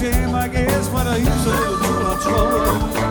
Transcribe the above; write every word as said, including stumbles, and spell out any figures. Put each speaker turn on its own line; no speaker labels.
shame, I guess, but I used a little too much trouble.